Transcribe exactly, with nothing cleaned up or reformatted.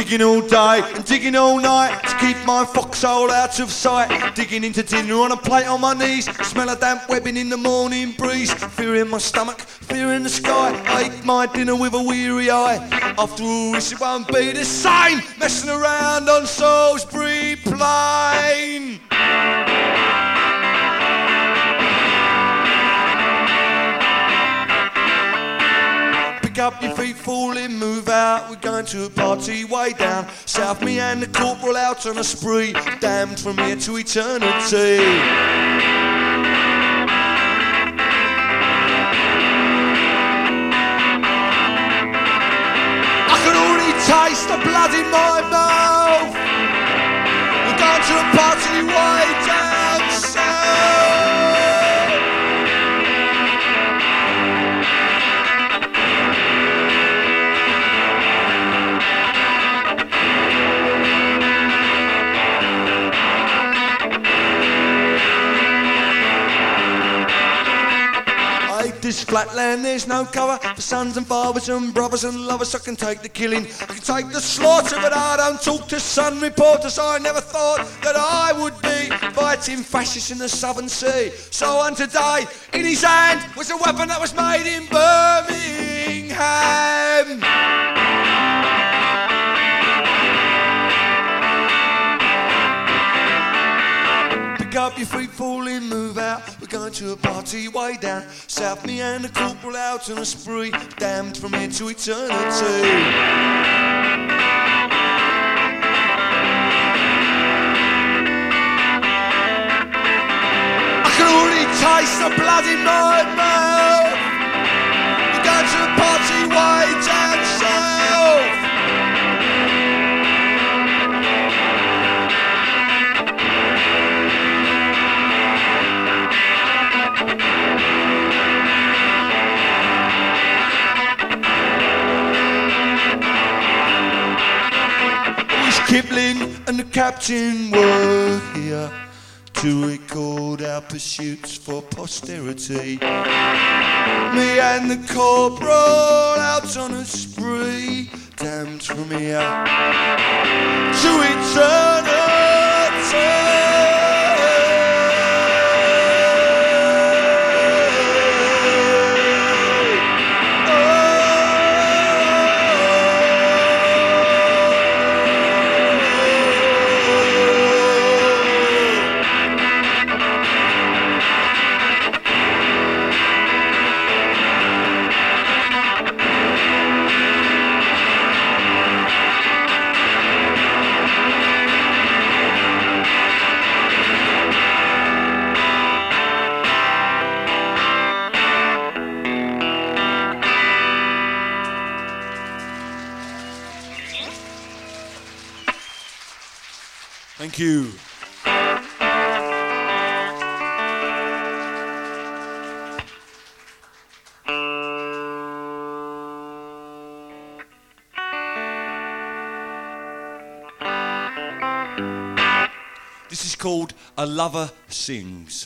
Digging all day and digging all night to keep my foxhole out of sight. Digging into dinner on a plate on my knees. Smell of damp webbing in the morning breeze. Fear in my stomach, fear in the sky. I eat my dinner with a weary eye. After all this it won't be the same, messing around on Salisbury Plain. Pick up your feet, fall in, move out. We're going to a party way down south. Me and the corporal out on a spree, damned from here to eternity. I can already taste the blood in my mouth. We're going to a party way down south. This flat land, there's no cover for sons and fathers and brothers and lovers. I can take the killing, I can take the slaughter, but I don't talk to Sun reporters. I never thought that I would be fighting fascists in the Southern Sea. So on today, in his hand was a weapon that was made in Birmingham. Pick up your feet, fall in, move out. We're going to a party way down south. Me and the corporal out on a spree, damned from here to eternity. I can already taste the blood in my mouth. We're going to a party way down south. Kipling and the captain were here to record our pursuits for posterity. Me and the corporal out on a spree, damned from here to eternity. Thank you. This is called A Lover Sings.